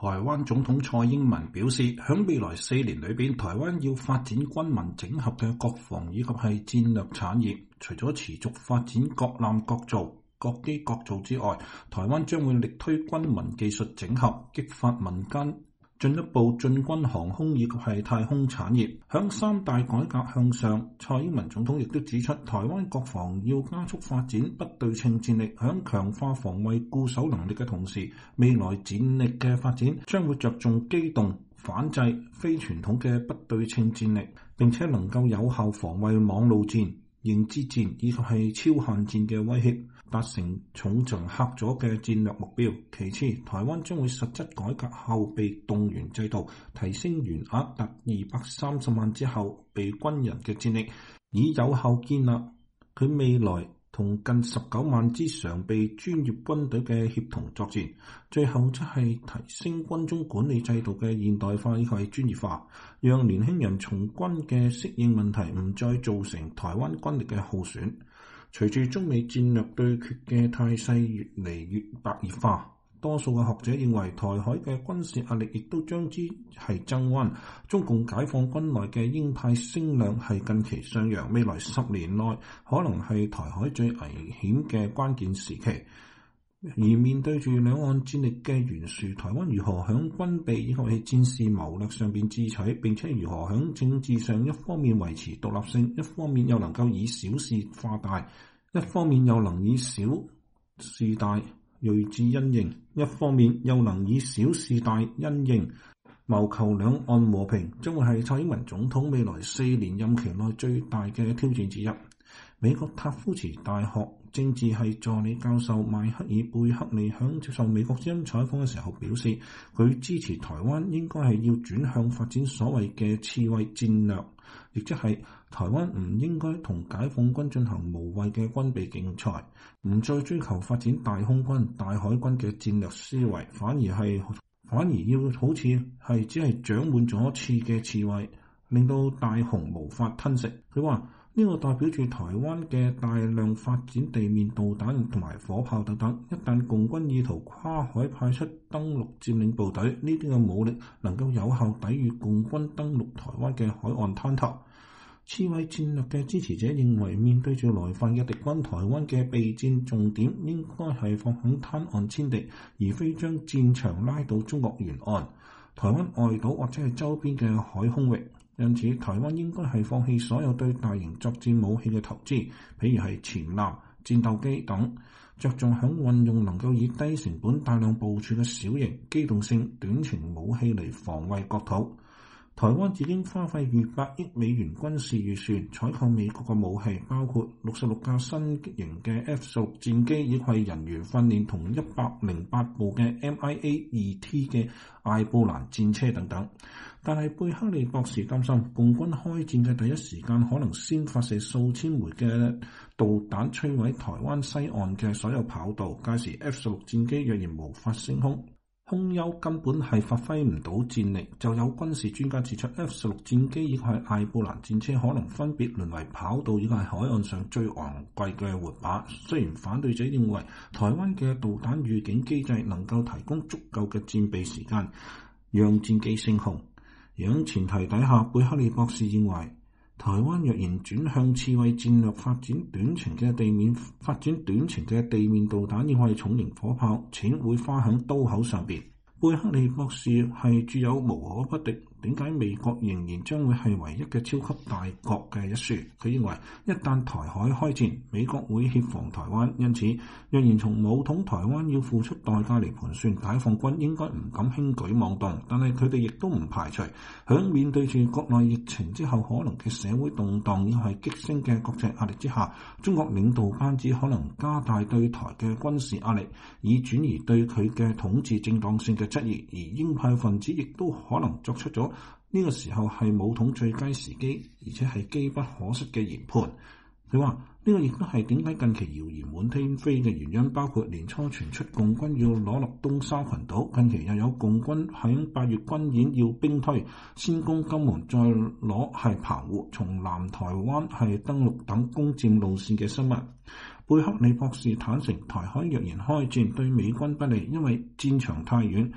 台灣總統蔡英文表示，喺未來4年裏邊，台灣要發展軍民整合嘅國防以及係戰略產業。除咗持續發展各艦各造、各機各造之外，台灣將會力推軍民技術整合，激發民間進一步進軍航空以及係太空產業。響3大改革向上，蔡英文總統亦都指出，台灣國防要加速發展不對稱戰力，響強化防衛固守能力嘅同時，未來戰力嘅發展將會着重機動、反制、非傳統嘅不對稱戰力，並且能夠有效防衛網路戰、認知戰以及係超限戰嘅威脅，達成重層嚇阻嘅戰略目標。其次，台灣將會實質改革後備動員制度，提升員額達230萬之後備軍人嘅戰力，以有效建立佢未來同近19萬支常備專業軍隊嘅協同作戰。最後則係提升軍中管理制度嘅現代化以及專業化，讓年輕人從軍嘅適應問題唔再造成台灣軍力嘅耗損。隨住中美戰略對決嘅態勢越嚟越白熱化，多數嘅學者認為台海嘅軍事壓力亦都將之係增溫。中共解放軍內嘅鷹派聲量係近期上揚，未來10年內可能係台海最危險嘅關鍵時期。而面對住兩岸戰力嘅懸殊，台灣如何響軍備以及係戰事謀略上邊智取，並且如何響政治上一方面維持獨立性，一方面又能夠以小事化大，一方面又能以小事大銳志因應，一方面又能以小事大因應，謀求兩岸和平，將會係蔡英文總統未來4年任期內最大嘅挑戰之一。美國塔夫茨大學政治系助理教授邁克爾貝克利響接受美國之音採訪嘅時候表示，佢支持台灣應該係要轉向發展所謂嘅刺蝟戰略，亦即係台灣唔應該同解放軍進行無謂嘅軍備競賽，唔再追求發展大空軍、大海軍嘅戰略思維，反而要好似係只係長滿咗刺嘅刺蝟，令到大雄無法吞食。佢話呢個代表住台灣嘅大量發展地面導彈同埋火炮等等，一旦共軍意圖跨海派出登陸佔領部隊，呢啲嘅武力能夠有效抵禦共軍登陸台灣嘅海岸灘頭。刺蝟戰略嘅支持者認為，面對住來犯嘅敵軍，台灣嘅備戰重點應該係放喺灘岸殲敵，而非將戰場拉到中國沿岸、台灣外島或者係周邊嘅海空域。因此，台灣應該係放棄所有對大型作戰武器嘅投資，譬如係潛艦、戰鬥機等，着重響運用能夠以低成本大量部署嘅小型機動性短程武器嚟防衛國土。台灣已經花費200億美元軍事預算採購美國嘅武器，包括66架新型嘅 F-16戰機，以及係人員訓練同108部嘅 MIA-2T 嘅艾布蘭戰車等等。但係貝克利博士擔心，共軍開戰嘅第一時間可能先發射數千枚嘅導彈摧毀台灣西岸嘅所有跑道，屆時 F-16戰機若然無法升空，空優根本係發揮唔到戰力。就有軍事專家指出， F-16戰機以及係艾布蘭戰車可能分別淪為跑道以及係海岸上最昂貴嘅活靶。雖然反對者認為台灣嘅導彈預警機制能夠提供足夠嘅戰備時間，讓戰機升空。喺前提底下，貝克利博士認為，台灣若然轉向刺蝟戰略，發展短程嘅地面導彈，亦係重型火炮，錢會花響刀口上邊。貝克利博士係具有無可不敵，點解美國仍然將會係唯一嘅超級大國嘅一說。佢認為一旦台海開戰，美國會協防台灣，因此若然從武統台灣要付出代價嚟盤算，解放軍應該唔敢輕舉妄動。但係佢哋亦都唔排除響面對住國內疫情之後可能嘅社會動盪，亦係激升嘅國際壓力之下，中國領導班子可能加大對台嘅軍事壓力，以轉移對佢嘅統治正當性嘅質疑。而鷹派分子亦都可能作出咗呢個時候係武統最佳時機，而且係機不可失嘅研判。佢話呢個亦都係點解近期謠言滿天飛嘅原因，包括年初傳出共軍要攞落東沙群島，近期又有共軍喺8月軍演要兵推，先攻金門再攞係澎湖，從南台灣係登陸等攻佔路線嘅新聞。貝克利博士坦承，台海若然開戰對美軍不利，因為戰場太遠，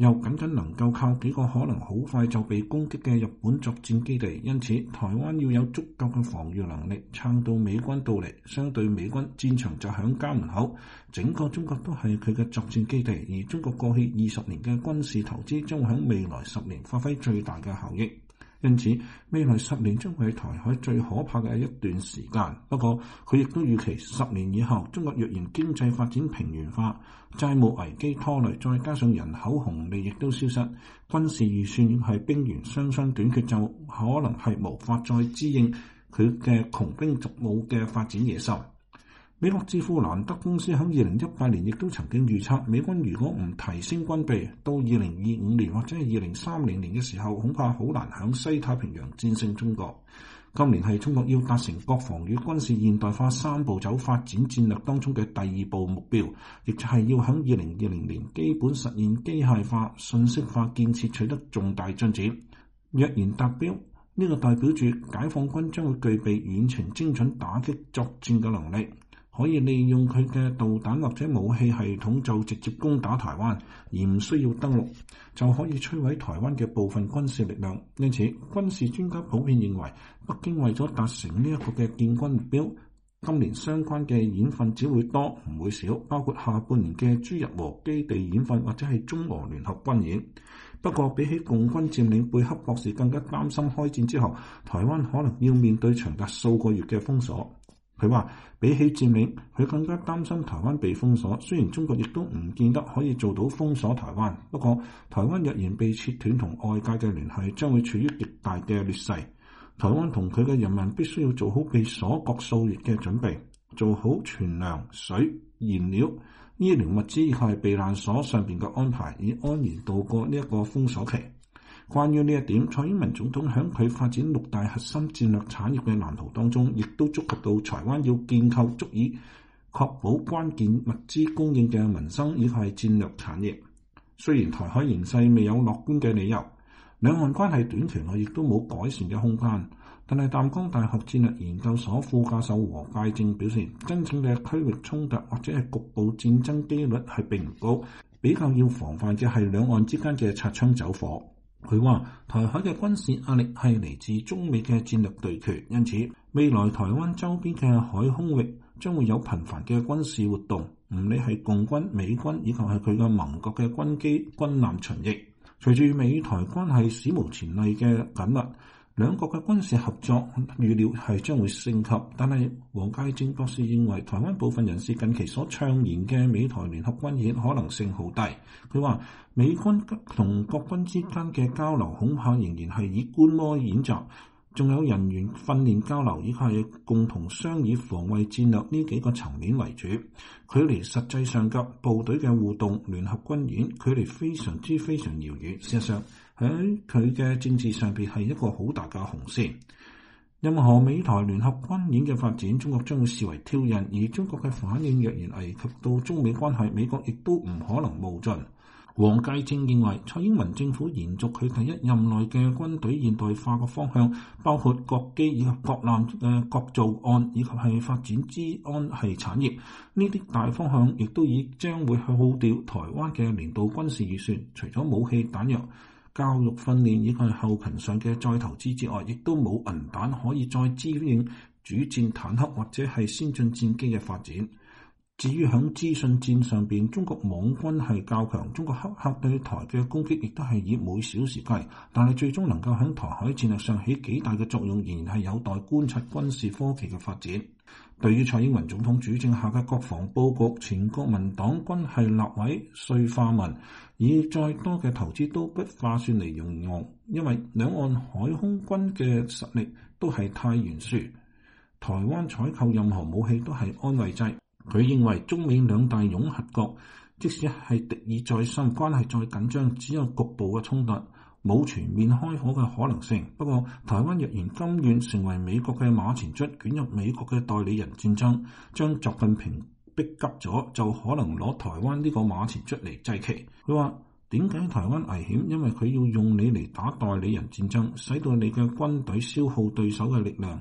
又僅僅能夠靠幾個可能好快就被攻擊嘅日本作戰基地，因此台灣要有足夠嘅防禦能力，撐到美軍到嚟。相對美軍，戰場就響家門口，整個中國都係佢嘅作戰基地，而中國過去20年嘅軍事投資將會喺未來10年發揮最大嘅效益。因此，未來10年將會係台海最可怕嘅一段時間。不過，佢亦都預期10年以後，中國若然經濟發展平原化，債務危機拖累，再加上人口紅利亦都消失，軍事預算係兵員雙雙短缺，就可能係無法再支應佢嘅窮兵黷武嘅發展野獸。美國智庫蘭德公司喺2018年亦都曾經預測，美軍如果唔提升軍備，到2025年或者係2030年嘅時候，恐怕好難喺西太平洋戰勝中國。今年係中國要達成國防與軍事現代化3步走發展戰略當中嘅第2步目標，亦就係要喺2020年基本實現機械化、信息化建設取得重大進展。若然達標，呢個代表住解放軍將會具備遠程精準打擊作戰嘅能力，可以利用佢嘅導彈或者武器系統就直接攻打台灣，而唔需要登陸，就可以摧毀台灣嘅部分軍事力量。因此，軍事專家普遍認為，北京為咗達成呢一個嘅建軍目標，今年相關嘅演訓只會多唔會少，包括下半年嘅朱日和基地演訓或者係中俄聯合軍演。不過，比起共軍佔領，貝克博士更加擔心開戰之後，台灣可能要面對長達數個月嘅封鎖。佢話：比起佔領，佢更加擔心台灣被封鎖。雖然中國亦都唔見得可以做到封鎖台灣，不過台灣若然被切斷同外界嘅聯繫，將會處於極大嘅劣勢。台灣同佢嘅人民必須要做好被鎖國數月嘅準備，做好存糧、水、燃料、醫療物資以及避難所上邊嘅安排，以安然度過呢一個封鎖期。關於呢一點，蔡英文總統喺佢發展6大核心戰略產業嘅藍圖當中，亦都觸及到台灣要建構足以確保關鍵物資供應嘅民生以及係戰略產業。雖然台海形勢未有樂觀嘅理由，兩岸關係短期內亦都冇改善嘅空間，但係淡江大學戰略研究所副教授何介正表示，真正嘅區域衝突或者係局部戰爭機率係並唔高，比較要防範嘅係兩岸之間嘅擦槍走火。佢話台海嘅軍事壓力係嚟自中美嘅戰略對決，因此未來台灣周邊嘅海空域將會有頻繁嘅軍事活動，唔理係共軍、美軍以及係佢嘅盟國嘅軍機、軍艦巡弋。隨住美台關係史無前例嘅緊密，兩國嘅軍事合作預料係將會升級。但係黃介正博士認為，台灣部分人士近期所倡言嘅美台聯合軍演可能性好低。佢話美軍同國軍之間嘅交流恐怕仍然係以觀摩演習，仲有人員訓練交流，以及係共同商議防衛戰略呢幾個層面為主。距離實際上嘅部隊嘅互動聯合軍演距離非常遙遠。事實上喺佢嘅政治上邊係一個好大嘅紅線。任何美台聯合軍演嘅發展，中國將會視為挑釁，而中國嘅反應若然危及到中美關係，美國亦都唔可能冒進。黃介正認為，蔡英文政府延續佢第一任內嘅軍隊現代化嘅方向，包括國機以及國艦嘅國造案，以及係發展資安係產業，呢啲大方向亦都已將會耗掉台灣嘅年度軍事預算。除咗武器彈藥、教育訓練以及係後勤上嘅再投資之外，亦都冇銀彈可以再支援主戰坦克或者係先進戰機嘅發展。至於喺資訊戰上邊，中國網軍係較強，中國黑客對台嘅攻擊亦都係以每小時計，但係最終能夠喺台海戰略上起幾大嘅作用，仍然係有待觀察軍事科技嘅發展。對於蔡英文總統主政下嘅國防佈局，前國民黨軍係立委燧化民以再多嘅投資都不划算嚟形容，因為兩岸海空軍嘅實力都係太懸殊，台灣採購任何武器都係安慰劑。佢認為中美兩大擁核國，即使係敵意再深、關係再緊張，只有局部嘅衝突，冇全面開火嘅可能性。不過，台灣若然甘願成為美國嘅馬前卒，捲入美國嘅代理人戰爭，將習近平逼急咗，就可能攞台灣呢個馬前卒嚟祭旗。佢話：點解台灣危險？因為佢要用你嚟打代理人戰爭，使到你嘅軍隊消耗對手嘅力量。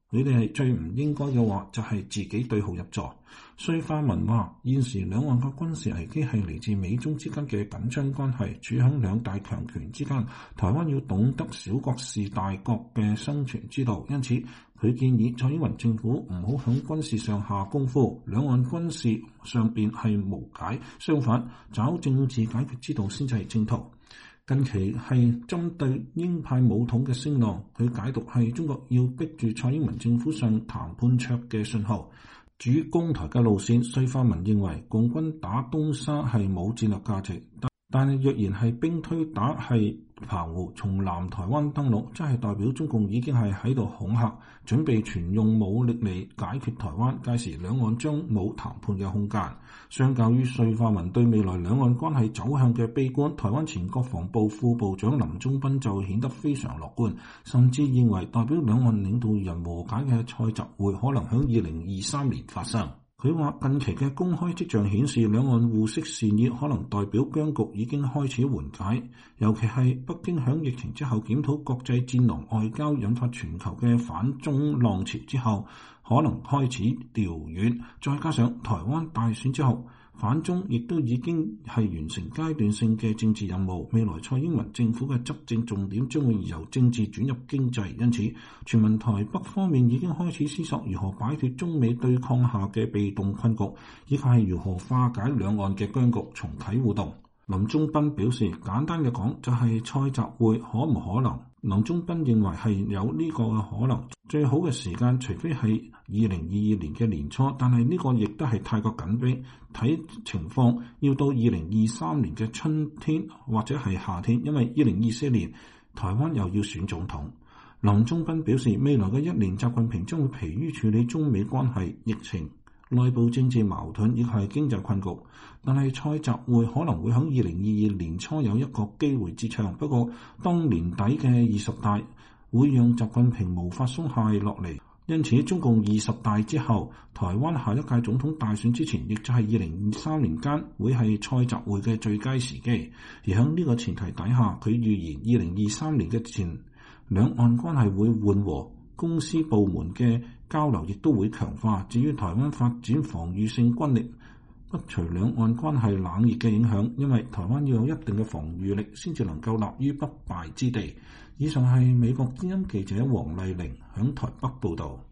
你哋係最唔應該嘅話，就係自己對號入座。瑞化文話：現時兩岸嘅軍事危機係嚟自美中之間嘅緊張關係，處喺兩大強權之間。台灣要懂得小國是大國嘅生存之道，因此佢建議蔡英文政府唔好響軍事上下功夫，兩岸軍事上邊係無解，相反找政治解決之道先至係正途。近期係針對鷹派武統嘅聲浪，佢解讀係中國要逼住蔡英文政府上談判桌嘅信號。至於攻台嘅路線，瑞化文認為共軍打東沙係冇戰略價值，但係若然係兵推打係澎湖從南台灣登陸，即係代表中共已經係喺度恐嚇，準備全用武力嚟解決台灣，屆時兩岸將冇談判嘅空間。相較於瑞化文對未來兩岸關係走向嘅悲觀，台灣前國防部副部長林中斌就顯得非常樂觀，甚至認為代表兩岸領導人和解嘅蔡習會可能喺2023年發生。佢話近期嘅公開跡象顯示，兩岸互釋善意可能代表僵局已經開始緩解，尤其係北京響疫情之後檢討國際戰狼外交，引發全球嘅反中浪潮之後，可能開始調遠，再加上台灣大選之後，反中亦都已經係完成階段性嘅政治任務，未來蔡英文政府嘅執政重點將會由政治轉入經濟，因此全民台北方面已經開始思索如何擺脫中美對抗下嘅被動困局，以及係如何化解兩岸嘅僵局，重啟互動。林中斌表示，簡單嘅講就係蔡習會可唔可能？林中斌認為係有呢個嘅可能，最好嘅時間除非係2022年嘅年初，但係呢個亦都係太過緊迫，睇情況要到2023年嘅春天或者係夏天，因為2024年台灣又要選總統。林中斌表示，未來嘅一年習近平將會疲於處理中美關係、疫情、內部政治矛盾以及係經濟困局，但係蔡習會可能會喺2022年初有一個機會之窗。不過當年底嘅20大會讓習近平無法鬆懈落嚟，因此中共20大之後，台灣下一屆總統大選之前，亦就係2023年間會係蔡習會嘅最佳時機。而喺呢個前提底下，佢預言2023年嘅前兩岸關係會緩和，公司部門嘅交流亦都會強化。至於台灣發展防禦性軍力，不除兩岸關係冷熱嘅影響，因為台灣要有一定嘅防禦力，先至能夠立於不敗之地。以上係美國之音記者黃麗玲響台北報導。